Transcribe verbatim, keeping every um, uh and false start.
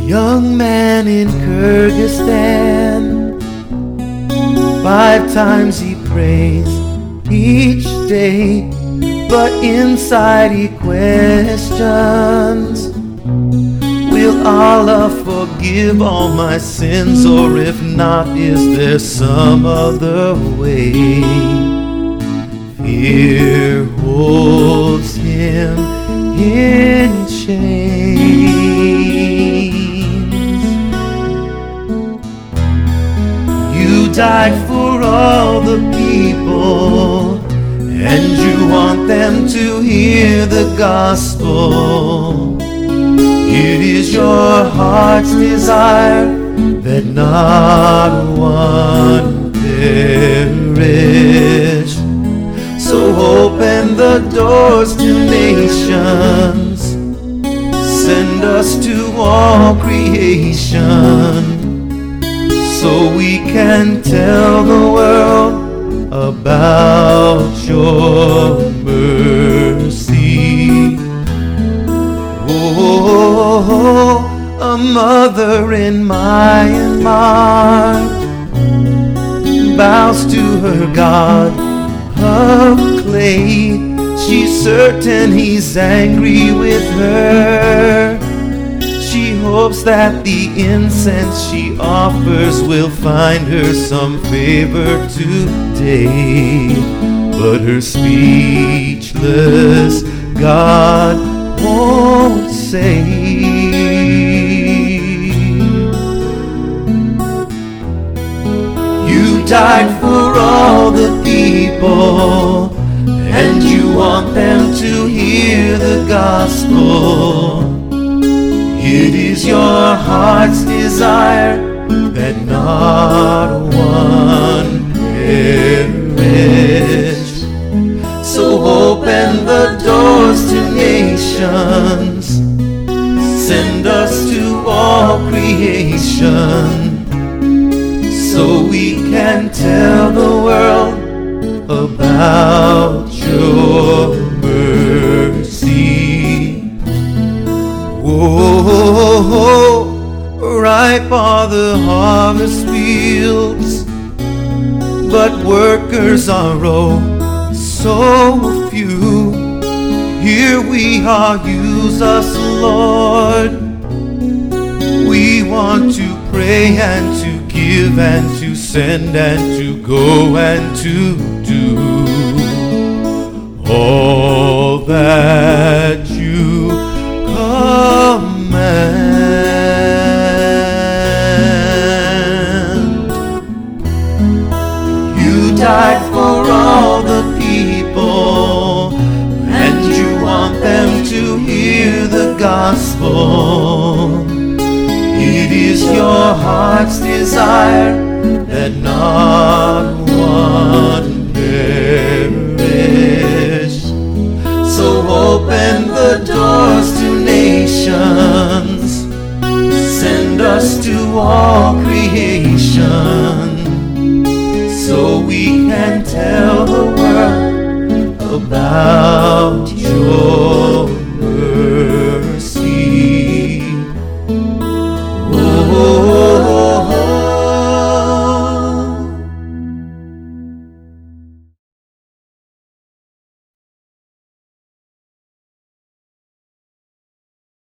young man in Kyrgyzstan. Five times he prays each day, but inside he questions, will Allah forgive all my sins, or if not, is there some other way? Fear holds him in chains. You died for all the people, and you want them to hear the gospel. It is your heart's desire that not one perish. So open the doors to nations, send us to all creation, so we can tell the world about your mercy. Oh, a mother in Myanmar bows to her God of clay. She's certain he's angry with her. She hopes that the incense she offers will find her some favor today. But her speechless God won't save. You died for all the people, and you want them to hear the gospel. It is your heart's desire that not one perish. So open the doors to nations, send us to all creation, so we can tell the world about your mercy. Whoa, ripe are the harvest fields, but workers are oh so few. Here we are, use us, Lord. We want to pray and to give and to send and to go and to do all that you command. You died for all the people, and you want them to hear the gospel. It is your heart's desire that not one perish. So open the doors to nations, send us to all creation, so we can tell the world about